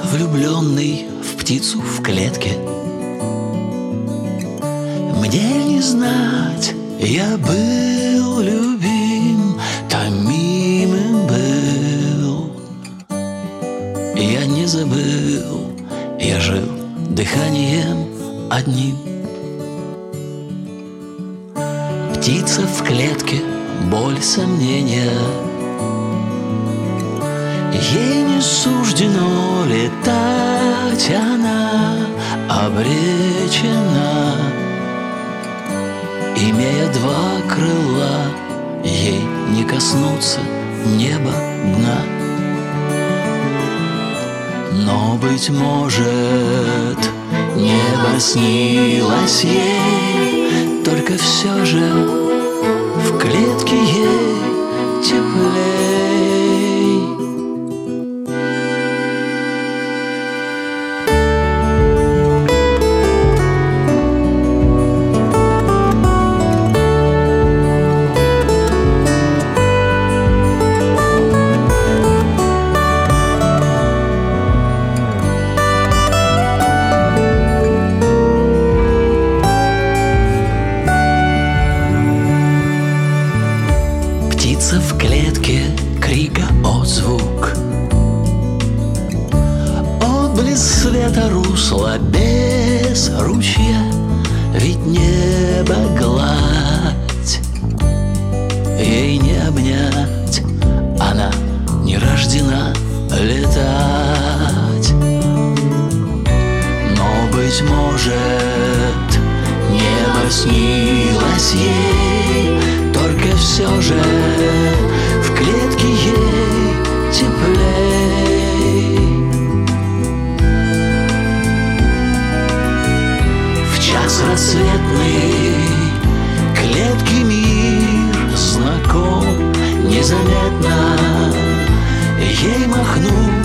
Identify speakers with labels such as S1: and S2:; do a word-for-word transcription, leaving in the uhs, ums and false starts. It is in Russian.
S1: влюбленный в птицу в клетке. Мне не знать, я был любим, томимым был. Я не забыл, я жил дыханием одним. Птица в клетке, боль, сомнения. Ей не суждено летать, она обречена. Имея два крыла, ей не коснуться неба дна. Но, быть может, небо снилось ей, только все же в клетке ей теплей. Птица в клетке, крика отзвук, отблеск света, русла без ручья, ведь небо гладь, ей не обнять, она не рождена летать. Но, быть может, небо снилось ей, только все же в клетке ей теплей. В час рассветный клетки мир знаком, незаметно ей махнул